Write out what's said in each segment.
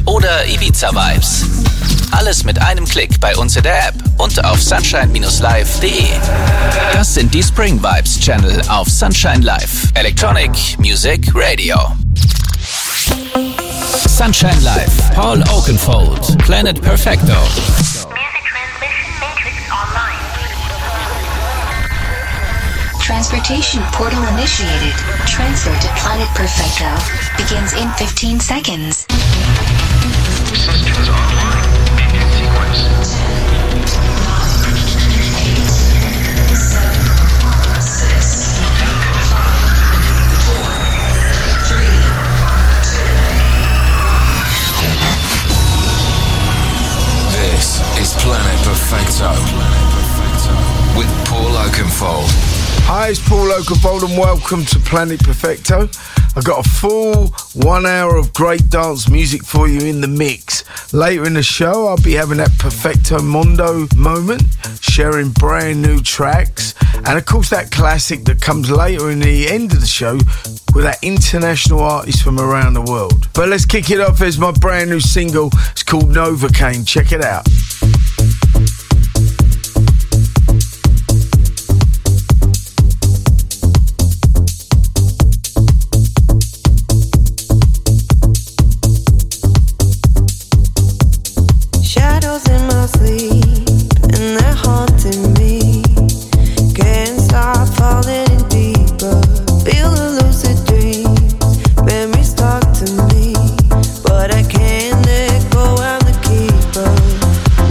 oder Ibiza Vibes. Alles mit einem Klick bei uns in der App und auf sunshine-live.de. Das sind die Spring Vibes Channel auf Sunshine Live. Electronic Music Radio. Sunshine Live, Paul Oakenfold, Planet Perfecto. Music transmission matrix online. Transportation portal initiated. Transfer to Planet Perfecto begins in 15 seconds. Systems online. Begin sequence. 8, 7, 6, 5, 4, 3, 2. This is Planet Perfecto with Paul Oakenfold. Hi, it's Paul Oakenfold and welcome to Planet Perfecto. I've got a full 1 hour of great dance music for you in the mix. Later in the show, I'll be having that Perfecto Mondo moment, sharing brand new tracks. And of course, that classic that comes later in the end of the show with that international artist from around the world. But let's kick it off. There's my brand new single. It's called Novocaine. Check it out. But I can't let go, I'm the keeper.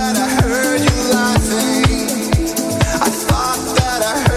that I heard you laughing. I thought that I heard